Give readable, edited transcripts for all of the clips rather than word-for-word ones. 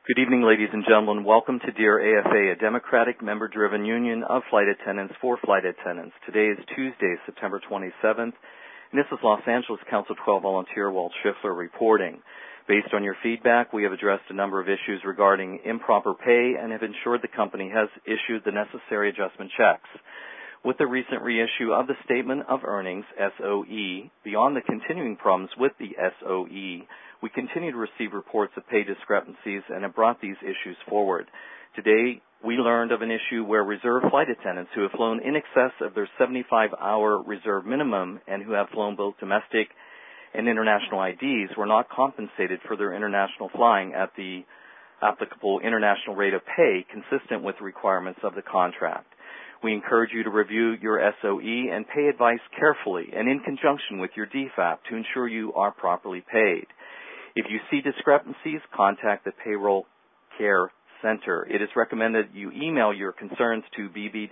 Good evening, ladies and gentlemen. Welcome to Dear AFA, a democratic, member-driven union of flight attendants for flight attendants. Today is Tuesday, September 27th, and this is Los Angeles Council 12 volunteer Walt Schiffler reporting. Based on your feedback, we have addressed a number of issues regarding improper pay and have ensured the company has issued the necessary adjustment checks. With the recent reissue of the Statement of Earnings, SOE, beyond the continuing problems with the SOE, we continue to receive reports of pay discrepancies and have brought these issues forward. Today, we learned of an issue where reserve flight attendants who have flown in excess of their 75-hour reserve minimum and who have flown both domestic and international IDs were not compensated for their international flying at the applicable international rate of pay consistent with the requirements of the contract. We encourage you to review your SOE and pay advice carefully and in conjunction with your DFAP to ensure you are properly paid. If you see discrepancies, contact the Payroll Care Center. It is recommended you email your concerns to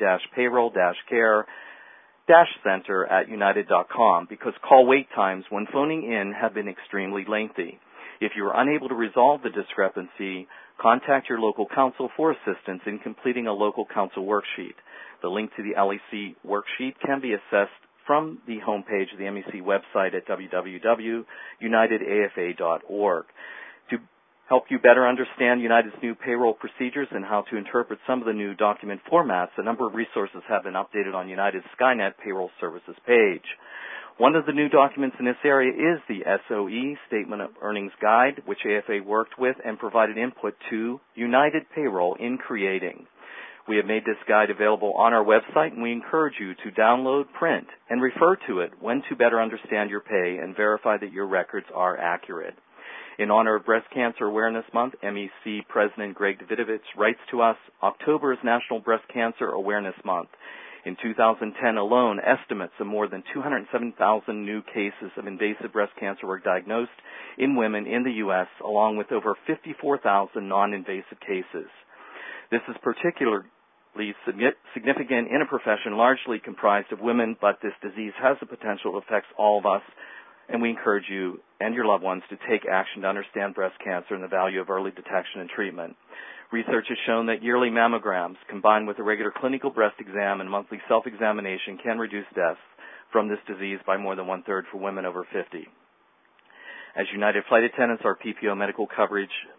bb-payroll-care-center@united.com because call wait times when phoning in have been extremely lengthy. If you are unable to resolve the discrepancy, contact your local council for assistance in completing a local council worksheet. The link to the LEC worksheet can be accessed from the homepage of the MEC website at www.unitedafa.org. To help you better understand United's new payroll procedures and how to interpret some of the new document formats, a number of resources have been updated on United's Skynet Payroll Services page. One of the new documents in this area is the SOE, Statement of Earnings Guide, which AFA worked with and provided input to United Payroll in creating. We have made this guide available on our website, and we encourage you to download, print, and refer to it when to better understand your pay and verify that your records are accurate. In honor of Breast Cancer Awareness Month, MEC President Greg Davidovich writes to us, October is National Breast Cancer Awareness Month. In 2010 alone, estimates of more than 207,000 new cases of invasive breast cancer were diagnosed in women in the U.S., along with over 54,000 non-invasive cases. This is particularly significant in a profession largely comprised of women, but this disease has the potential to affect all of us, and we encourage you and your loved ones to take action to understand breast cancer and the value of early detection and treatment. Research has shown that yearly mammograms, combined with a regular clinical breast exam and monthly self-examination, can reduce deaths from this disease by more than one-third for women over 50. As United Flight Attendants, our PPO medical coverage